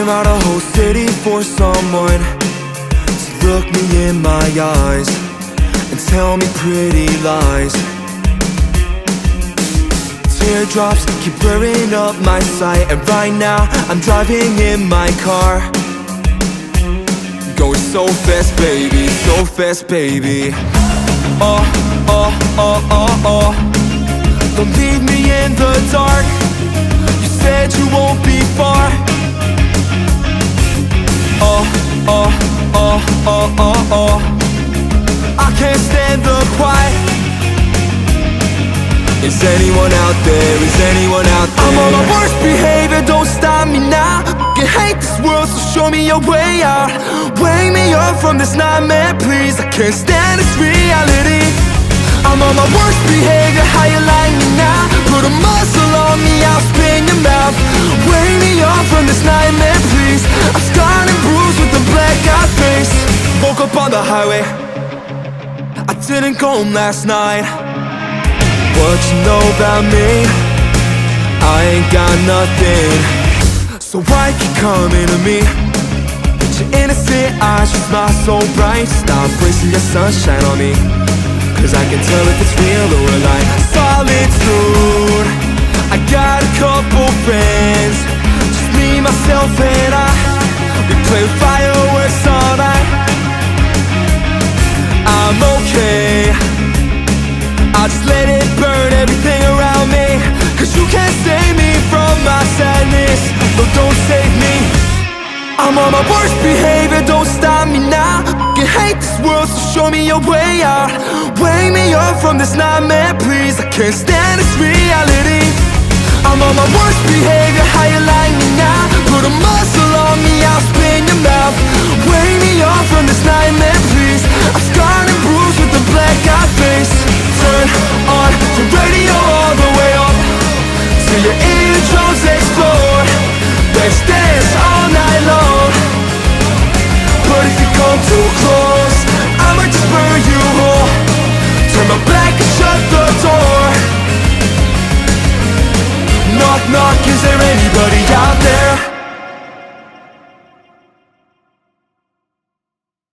clear out a whole city for someone to look me in my eyes and tell me pretty lies. Teardrops keep blurring up my sight, and right now I'm driving in my car, going so fast, baby, so fast, baby. Oh, oh, oh, oh, oh. Don't leave me in the dark. You said you won't be far. Oh, oh, oh, oh, oh, oh. I can't stand the quiet. Is anyone out there? Is anyone out there? I'm on my worst behavior, don't stop me now. I hate this world, so show me a way out. Wake me up from this nightmare, please. I can't stand this reality. I'm on my worst behavior, how you like me now? Put a muzzle on me, I'll spin your mouth. Wake me up from this nightmare, please. I'm scarred and bruised with a black-eyed face. Woke up on the highway, I didn't go home last night. What you know about me? I ain't got nothing. So why keep coming to me? With your innocent eyes, you smile so bright. Stop wasting your sunshine on me, 'cause I can tell if it's real or a lie. Solitude, I got a couple friends, just me, myself and I. We play fireworks all night. I'm okay, I'll just let it burn everything around me, 'cause you can't save me from my sadness. No, don't save me. I'm on my worst behavior, don't stop me now. I hate this world, so show me a way out. Wake me up from this nightmare, please. I can't stand this reality. I'm on my worst behavior, how you like me now? Put a muzzle on me, I'll spin your mouth. Wake me up from this nightmare, please. I'm scarred and bruised with a black-eyed face. Turn on your radio all the way up till your eardrums explode. Let's dance all night long, but if you come too close, I might just burn you whole. Turn my back and shut the door. Knock, knock, is there anybody out there?